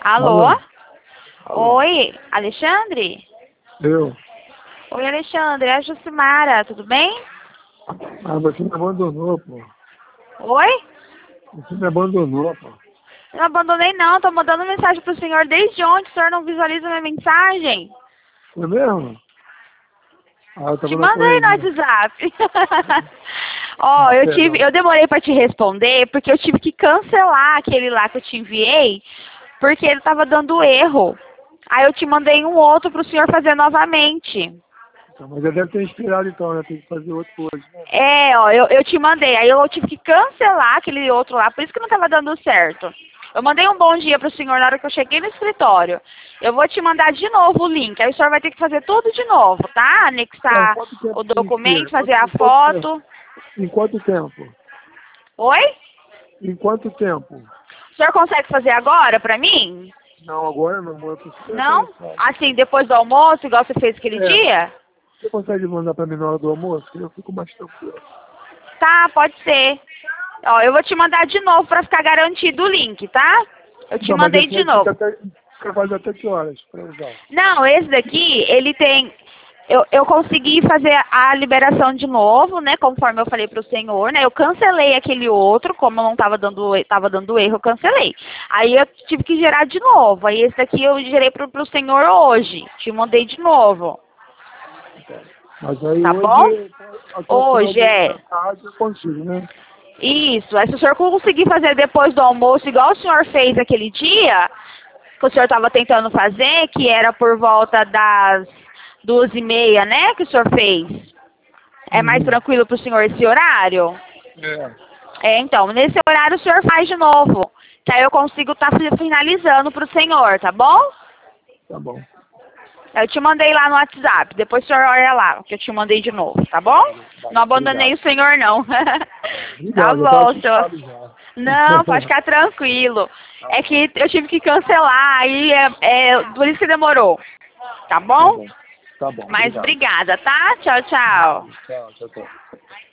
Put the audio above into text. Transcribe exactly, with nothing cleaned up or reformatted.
Alô? Alô? Alô? Oi, Alexandre? Eu? Oi, Alexandre, é a Jucimara, tudo bem? Ah, você me abandonou, pô. Oi? Você me abandonou, pô. Não abandonei não, tô mandando mensagem pro senhor desde ontem, o senhor não visualiza minha mensagem? Foi mesmo? Ah, eu Te tava na mandei no correria. WhatsApp. Ó, Ah, eu tive, perdão. eu demorei pra te responder porque eu tive que cancelar aquele lá que eu te enviei, porque ele tava dando erro. Aí eu te mandei um outro pro senhor fazer novamente. Então, mas já deve ter inspirado então, né? Tem que fazer outro hoje, né? É, ó, eu, eu te mandei, aí eu tive que cancelar aquele outro lá, por isso que não tava dando certo. Eu mandei um bom dia pro senhor na hora que eu cheguei no escritório. Eu vou te mandar de novo o link, aí o senhor vai ter que fazer tudo de novo, tá? Então, Anexar quanto tempo o tem que documento, ser? fazer Quanto, a em quanto tempo? foto. Em quanto tempo? Oi? Em quanto tempo? O senhor consegue fazer agora pra mim? Não, agora não, amor. Eu tô super Não? cansado. Assim, depois do almoço, igual você fez aquele É, dia? você consegue mandar pra mim na hora do almoço? Que eu fico mais tranquilo. Tá, pode ser. Ó, eu vou te mandar de novo pra ficar garantido o link, tá? Eu te Não, mas mandei esse de aí fica novo. até, fica quase até que horas pra usar? Não, esse daqui, ele tem... Eu, eu consegui fazer a liberação de novo, né? Conforme eu falei pro senhor, né? Eu cancelei aquele outro, como não tava dando, tava dando erro, eu cancelei. Aí eu tive que gerar de novo. Aí esse daqui eu gerei pro, pro senhor hoje. Te mandei de novo. Mas aí Tá bom? hoje, até o final Hoje do, é. da tarde, eu consigo, né? Isso. Aí se o senhor conseguir fazer depois do almoço, igual o senhor fez aquele dia, que o senhor estava tentando fazer, que era por volta das duas e meia, né, que o senhor fez. É mais Uhum. tranquilo para o senhor esse horário? É, É, então, nesse horário o senhor faz de novo, que aí eu consigo estar finalizando para o senhor, tá bom? tá bom. Eu te mandei lá no WhatsApp, depois o senhor olha lá, que eu te mandei de novo, tá bom? Tá, Não abandonei obrigado. o senhor, não. Tá Obrigado, eu tava bom, senhor. assustado já. Não, pode ficar tranquilo. Tá É bom, que eu tive que cancelar, aí é, é por isso que demorou. Tá tá bom? bom. Tá bom, Mas obrigado. obrigada, tá? Tchau, tchau. Tchau, tchau, tchau.